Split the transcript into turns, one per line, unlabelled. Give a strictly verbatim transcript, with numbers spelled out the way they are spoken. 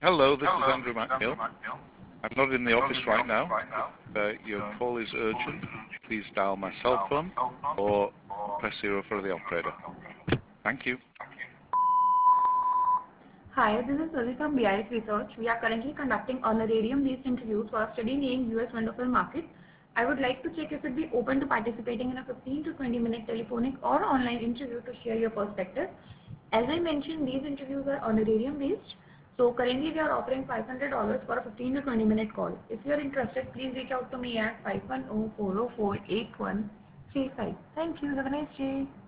Hello, this is Andrew McNeil. I'm not in the office right now. If uh, your call is urgent, please dial my cell phone or press zero for the operator. Thank you.
Hi, this is Suzy from B I S Research. We are currently conducting honorarium-based interviews for a study named U S Wonderful Market. I would like to check if you'd be open to participating in a fifteen to twenty minute telephonic or online interview to share your perspective. As I mentioned, these interviews are honorarium-based. So currently we are offering five hundred dollars for a fifteen to twenty minute call. If you are interested, please reach out to me at five one zero, four zero four, eight one three five. Thank you. Have a nice day.